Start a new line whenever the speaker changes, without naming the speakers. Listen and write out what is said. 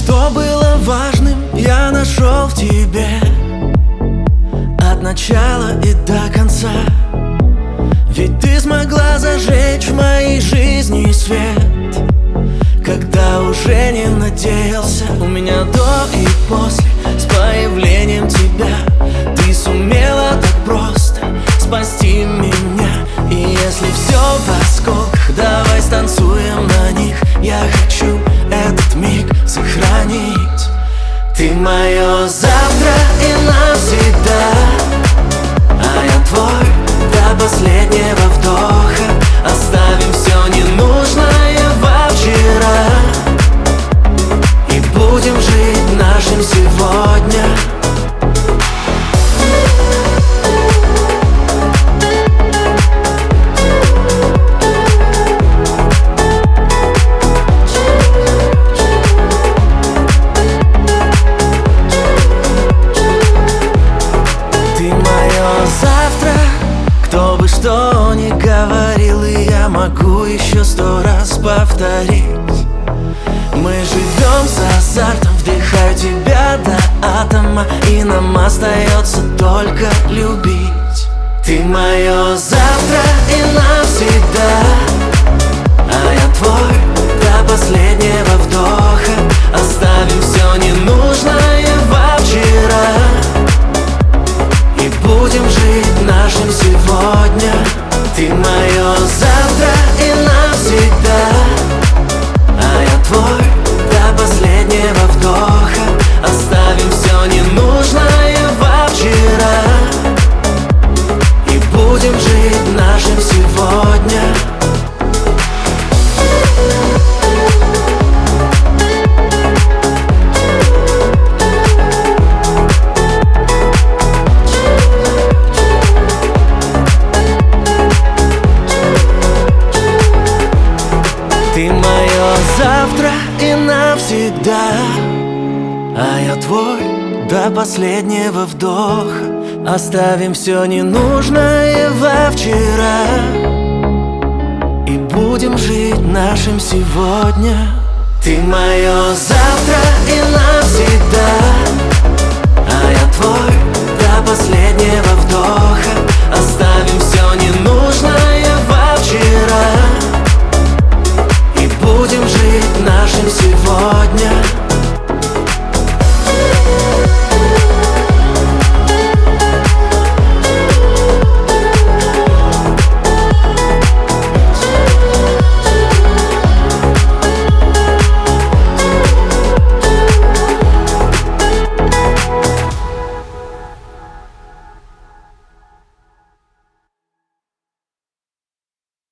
Что было важным, я нашел в тебе от начала и до конца. Ведь ты смогла зажечь в моей жизни свет, когда уже не надеялся. У меня до и после, с появлением тебя, ты сумела так просто спасти меня. И если все в осколках, давай станцуем на них. Я хочу этот миг сохранить. Ты мое завтра и навсегда, а я твой до последнего вдоха. Оставим все ненужное во вчера и будем жить нашим сегодня. Кто бы что ни говорил, и я могу еще 100 раз повторить. Мы живем с азартом, вдыхаю тебя до атома, и нам остается только любить. Ты мое завтра и навсегда, а я твой до последнего вдоха. Оставим все ненужное во вчера и будем жить нашим сегодня. Ты мое завтра и навсегда, а я твой до последнего вдоха. Оставим все ненужное во вчера и будем жить нашим сегодня. Ты мое завтра и навсегда, а я твой до последнего вдоха. Оставим все ненужное во вчера и будем жить нашим сегодня. Ты мое завтра и навсегда, а я твой до последнего вдоха. Оставим все ненужное во вчера и будем жить нашим сегодня.